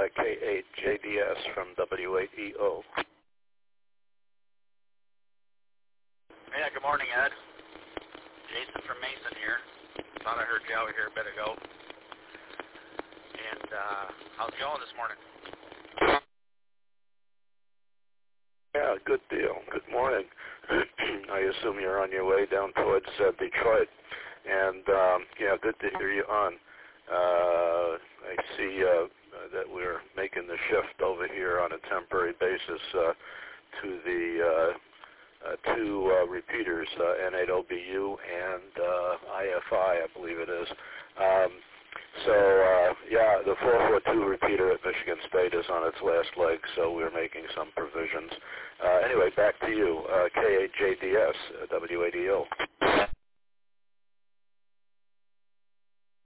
K8JDS from W8EO. Yeah, good morning, Ed. Jason from Mason here. Thought I heard you out here a bit ago. And how's it going this morning? Yeah, good deal. Good morning. I assume you're on your way down towards Detroit. And, yeah, good to hear you on. I see that we're making the shift over here on a temporary basis to the two repeaters, N8OBU and IFI, I believe it is. Yeah, the 442 repeater at Michigan State is on its last leg, so we're making some provisions. Anyway, back to you, K8JDS, W8EO.